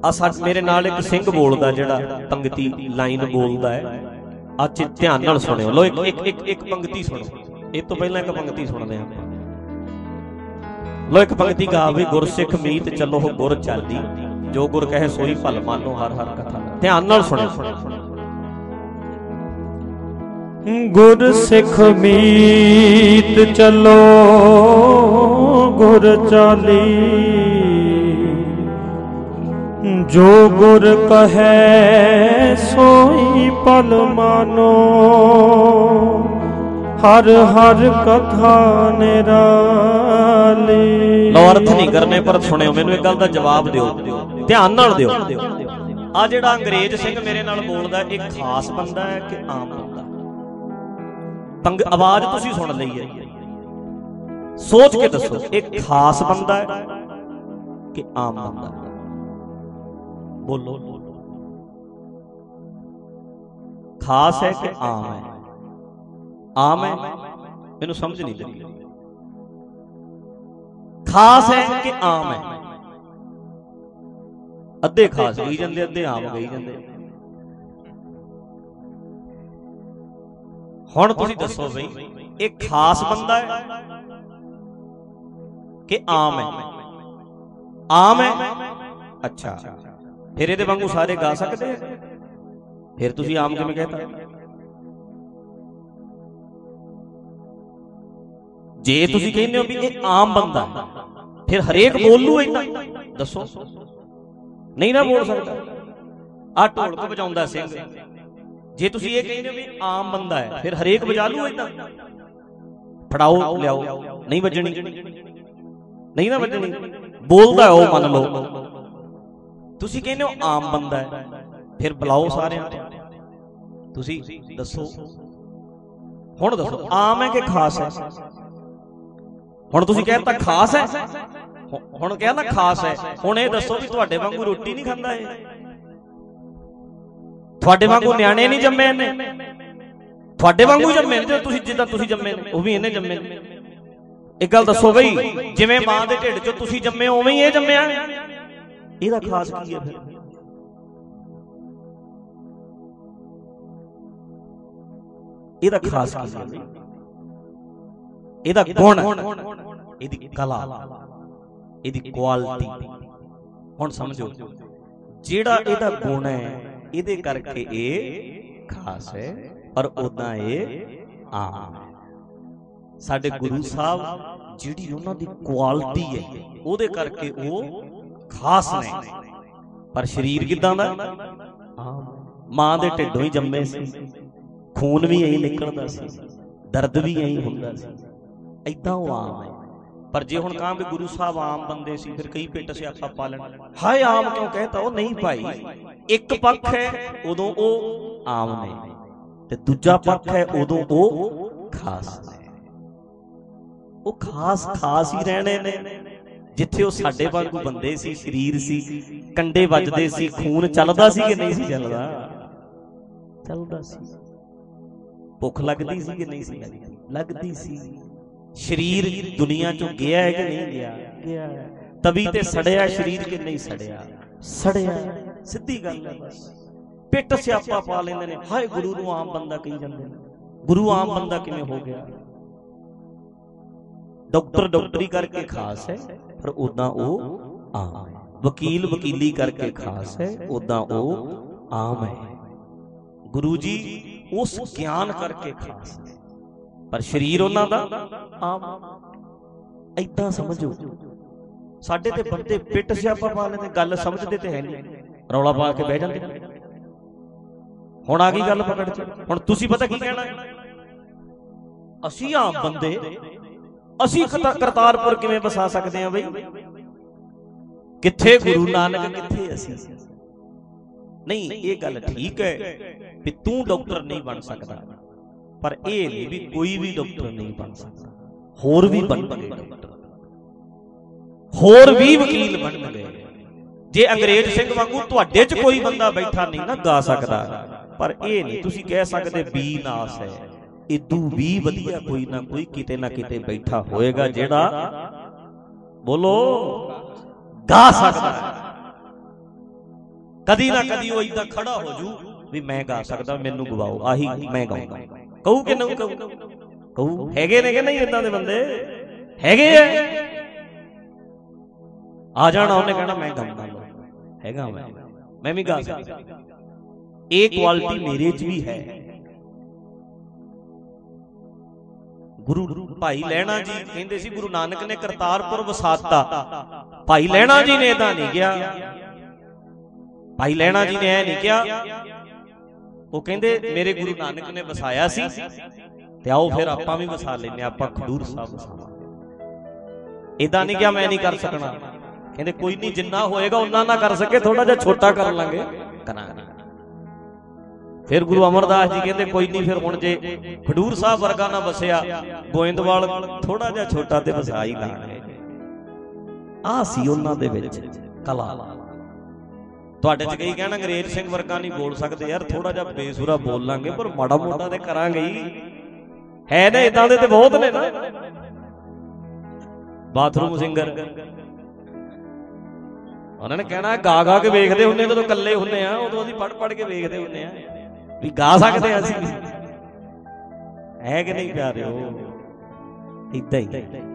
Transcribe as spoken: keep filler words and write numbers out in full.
आ साड मेरे नाल एक सिंह बोलदा जिहड़ा पंगती लाइन बोलदा है, आज ध्यान नाल सुणिओ। लो एक एक एक एक पंगती सुणो, इस तो पहला एक पंगती सुणदे हां। लो एक पंगती गा भी गुरसिख मीत चलो गुर चाली, जो गुर कहे सोई भल मानो हर हर कथा। ध्यान नाल सुणिओ। गुर सिख मीत चलो गुर चाली, जो गुर कहे सोई पल मानो हर हर कथा निराली। लो अर्थ नहीं करने पर सुनियो, मैनू एक गल दा जवाब दिओ, ध्यान नाल दिओ। आ जिहड़ा अंग्रेज सिंह मेरे नाल बोलदा, एक खास बंदा है कि आम बंदा? पंग आवाज तुसीं सुन लई है, सोच के दसो, एक खास बंदा है कि आम बंदा? बोलो, खास है कि आम है? आम है, मैनू समझ नहीं लगी। खास है कि आम है? अद्धे खास कही जांदे, अद्धे आम कही जांदे। हुण तुसीं दसो बई, एक खास बंदा है कि आम है? आम है, अच्छा। फिर इहदे वांगू सारे गा सकते हैं? फिर तुसीं आम किवें कहता? जे तुसीं कहंदे हो भी ये आम बंदा है, फिर हरेक बोल लू इन्ना? दसो, नहीं ना बोल सकता। आ ढोलक वजाउंदा सिंह, जे तुसीं ये कहंदे हो भी आम बंदा है, फिर हरेक वजा लू इन्ना? फड़ाओ लियाओ, नहीं वजनी, नहीं ना वजनी। बोलदा है ओ मन लो, तुसीं कहंदे हो आम बंदा है, फिर बुलाओ सारे। तुसीं दसो, हुण दसो आम है कि खास है? हुण तुसीं कहता खास है, हुण कहना खास है। हुण ये दसो भी तुहाडे वांगू रोटी नहीं खांदा है? तुहाडे वांगू न्याणे नहीं जम्मे ने? तुहाडे वांगू जम्मे ने, तुसीं जिद्दां तुसीं जम्मे ने उह भी इहने जम्मे ने। एक गल दसो बई, जिवें मां दे ढिड चों तुसीं जम्मे उवें ही इह जम्मिआ, ਇਹਦਾ ਖਾਸ ਕੀ ਹੈ? ਫਿਰ ਇਹਦਾ ਖਾਸ ਕੀ ਹੈ? ਇਹਦਾ ਗੁਣ, ਇਹਦੀ ਕਲਾ, ਇਹਦੀ ਕੁਆਲਿਟੀ। ਹੁਣ ਸਮਝੋ, ਜਿਹੜਾ ਇਹਦਾ ਗੁਣ ਹੈ ਇਹਦੇ ਕਰਕੇ ਇਹ ਖਾਸ ਹੈ, ਪਰ ਉਦਾਂ ਇਹ ਆਮ ਹੈ। ਸਾਡੇ ਗੁਰੂ ਸਾਹਿਬ ਜਿਹੜੀ ਉਹਨਾਂ ਦੀ ਕੁਆਲਿਟੀ ਹੈ ਉਹਦੇ ਕਰਕੇ ਉਹ खास ने, पर शरीर किदां दा? मां दे ढिडों ही जम्मे सी, खून भी यही निकलदा सी, दर्द भी यही हुंदा सी, ऐदां वो आम है। पर जे हुण कहां भी गुरु साहब आम बंदे सी, फिर कई पिट स्यापा पा लैण, हाय आम क्यों कहता? वो नहीं भाई, एक पक्ष है उदों वो आम ने, ते दूजा पक्ष है उदों वो खास ने। वो खास खास ही रहने ने, जिथे वो साडे वांगू बंदे सी, शरीर सी, कंडे वजदे सी, खून चलदा सी कि नहीं सी चलदा? चलदा सी। भुख लगदी सी कि नहीं सी लगदी सी? शरीर दुनिया चों गया है कि नहीं गया? गया। तभी ते सड़िया शरीर कि नहीं सड़िया? सड़िया। सीधी गल है बस। पिट स्यापा पा लैंदे ने, हाय गुरु नूं आम बंदा कही जांदे ने। गुरु आम बंदा किवें हो गया? डॉक्टर डॉक्टरी करके खास है, पर उदां वो आम है। वकील वकीली करके खास है, उदां वो आम है। गुरु जी उस ज्ञान करके खास है, पर शरीर उन्हां दा आम। ऐदां समझो, साडे ते बंदे पिट स्यापा पा लैंदे, गल समझदे ते है नहीं, रौला पा के बह जांदे। हुण आ गई गल पकड़ च। हुण तुसीं पता की कहना, असीं आम बंदे असी करतारपुर किवें बसा सकते हैं? बई किथे गुरु नानक, किथे असी? नहीं, ये गल ठीक है कि तू डॉक्टर नहीं बन सकता, पर यह नहीं भी कोई भी डॉक्टर नहीं बन सकता। होर भी बन गए डॉक्टर, होर भी वकील बन गए। जे अंग्रेज सिंह वांगू तुहाडे च कोई बंदा बैठा नहीं ना गा सकता, पर यह नहीं तुसीं कह सकते बी नास है, इदू भी वधिया कोई ना कोई किते ना किते बैठा होएगा जेड़ा बोलो गा सकता है। ਕਦੀ ਨਾ ਕਦੀ ਉਹ ਇਦਾਂ ਖੜਾ ਹੋ ਜੂ ਵੀ ਮੈਂ ਗਾ ਸਕਦਾ, ਮੈਨੂੰ ਗਵਾਓ, ਆਹੀ ਮੈਂ ਗਾਉਂਗਾ। ਕਹੂ ਕਿ ਨਹੀਂ ਕਹੂ? ਕਹੂ। ਹੈਗੇ ਨੇ ਕਿ ਨਹੀਂ ਇਦਾਂ ਦੇ ਬੰਦੇ? ਹੈਗੇ ਆ। ਆ ਜਾਣਾ ਉਹਨੇ ਕਹਿਣਾ ਮੈਂ ਗਾਉਂਦਾ ਹੈਗਾ, ਮੈਂ ਮੈਂ ਵੀ ਗਾ ਸਕਦਾ। ਇਹ ਕੁਆਲਿਟੀ ਮੇਰੇ 'ਚ ਵੀ ਹੈ। ਗੁਰੂ ਭਾਈ ਲਹਿਣਾ ਜੀ ਕਹਿੰਦੇ ਸੀ ਗੁਰੂ ਨਾਨਕ ਨੇ ਕਰਤਾਰਪੁਰ ਵਸਾਤਾ, ਭਾਈ ਲਹਿਣਾ ਜੀ ਨੇ ਏਦਾਂ ਨਹੀਂ ਕਿਹਾ। ਭਾਈ ਲਹਿਣਾ ਜੀ ਨੇ ਇਹ ਨਹੀਂ ਕਿਹਾ, ਉਹ ਕਹਿੰਦੇ ਮੇਰੇ ਗੁਰੂ ਨਾਨਕ ਨੇ ਵਸਾਇਆ ਸੀ ਤੇ ਆਓ ਫਿਰ ਆਪਾਂ ਵੀ ਵਸਾ ਲੈਨੇ, ਆਪਾਂ ਖਡੂਰ ਸਾਹਿਬ ਵਸਾਵਾਂਗੇ। ਏਦਾਂ ਨਹੀਂ ਕਿਹਾ ਮੈਂ ਨਹੀਂ ਕਰ ਸਕਣਾ। ਕਹਿੰਦੇ ਕੋਈ ਨਹੀਂ, ਜਿੰਨਾ ਹੋਏਗਾ ਉਹਨਾਂ ਨਾ ਕਰ ਸਕੇ, ਥੋੜਾ ਜਿਹਾ ਛੋਟਾ ਕਰ ਲਾਂਗੇ, ਕਰਾਂਗੇ। ਫਿਰ ਗੁਰੂ ਅਮਰਦਾਸ ਜੀ ਕਹਿੰਦੇ ਕੋਈ ਨਹੀਂ, ਫਿਰ ਹੁਣ ਜੇ ਖਡੂਰ ਸਾਹਿਬ ਵਰਗਾ ਨਾ ਵਸਿਆ, ਗੋਇੰਦਵਾਲ ਥੋੜਾ ਜਿਹਾ ਛੋਟਾ ਤੇ ਵਸਾ ਹੀ ਲਾਂਗੇ। ਆਹ ਸੀ ਉਹਨਾਂ ਦੇ ਵਿੱਚ ਕਲਾ। ਤੁਹਾਡੇ 'ਚ ਕਈ ਕਹਿਣਾ ਅੰਗਰੇਜ਼ ਸਿੰਘ ਵਰਗਾ ਨਹੀਂ ਬੋਲ ਸਕਦੇ, ਯਾਰ ਥੋੜਾ ਜਿਹਾ ਬੇਸੁਰਾ ਬੋਲ ਲਾਂਗੇ, ਪਰ ਮਾੜਾ ਮੋਟਾ ਤੇ ਕਰਾਂਗੇ ਹੀ। ਹੈ ਨਾ ਇਦਾਂ ਦੇ ਤੇ ਬਹੁਤ ਨੇ ਨਾ, ਬਾਥਰੂਮ ਸਿੰਗਰ। ਉਹਨਾਂ ਨੇ ਕਹਿਣਾ ਗਾ ਗਾ ਕੇ ਵੇਖਦੇ ਹੁੰਦੇ, ਜਦੋਂ ਇਕੱਲੇ ਹੁੰਦੇ ਆ ਉਦੋਂ ਅਸੀਂ ਪੜ੍ਹ ਪੜ੍ਹ ਕੇ ਵੇਖਦੇ ਹੁੰਦੇ ਆ ਵੀ ਗਾ ਸਕਦੇ ਆ ਅਸੀਂ ਵੀ, ਹੈ ਕਿ ਨਹੀਂ ਪਿਆਰਿਓ? ਏਦਾਂ ਹੀ